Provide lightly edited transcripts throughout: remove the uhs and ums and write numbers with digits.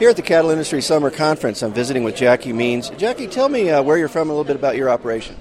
Here at the Cattle Industry Summer Conference, I'm visiting with Jackie Means. Jackie, tell me where you're from, a little bit about your operation.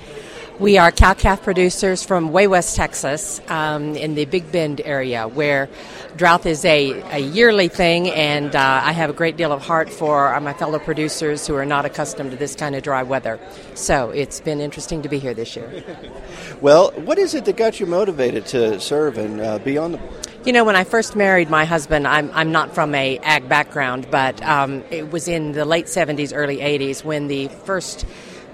We are cow-calf producers from way west Texas, in the Big Bend area, where drought is a yearly thing, and I have a great deal of heart for my fellow producers who are not accustomed to this kind of dry weather. So it's been interesting to be here this year. Well, what is it that got you motivated to serve and be on the board? You know, when I first married my husband, I'm not from a ag background, but it was in the late 70s, early 80s when the first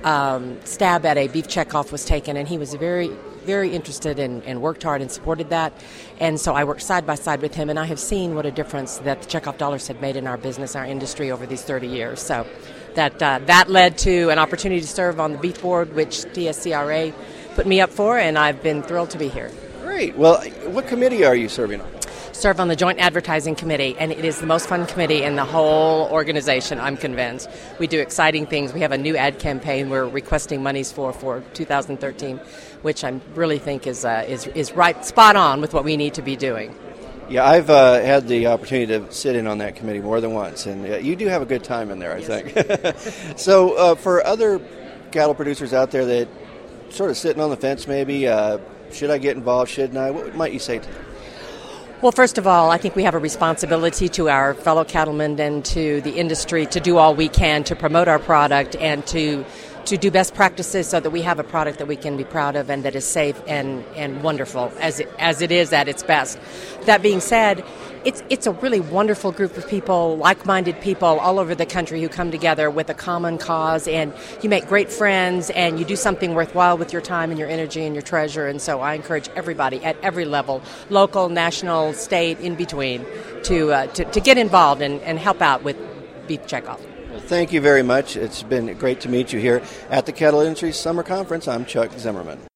stab at a beef checkoff was taken, and he was very, very interested and worked hard and supported that. And so I worked side by side with him, and I have seen what a difference that the checkoff dollars had made in our business, our industry over these 30 years. So that led to an opportunity to serve on the beef board, which TSCRA put me up for, and I've been thrilled to be here. Great. Well, what committee are you serving on? Serve on the Joint Advertising Committee, and it is the most fun committee in the whole organization, I'm convinced. We do exciting things. We have a new ad campaign we're requesting monies for 2013, which I really think is right, spot on with what we need to be doing. Yeah, I've had the opportunity to sit in on that committee more than once, and you do have a good time in there, I think. So for other cattle producers out there that sort of sitting on the fence maybe, should I get involved, shouldn't I? What might you say to them? Well, first of all, I think we have a responsibility to our fellow cattlemen and to the industry to do all we can to promote our product and to do best practices so that we have a product that we can be proud of and that is safe and wonderful as it is at its best. That being said, it's a really wonderful group of people, like-minded people all over the country who come together with a common cause, and you make great friends and you do something worthwhile with your time and your energy and your treasure. And so I encourage everybody at every level, local, national, state, in between, to get involved and help out with beef checkoff. Well, thank you very much. It's been great to meet you here at the Cattle Industry Summer Conference. I'm Chuck Zimmerman.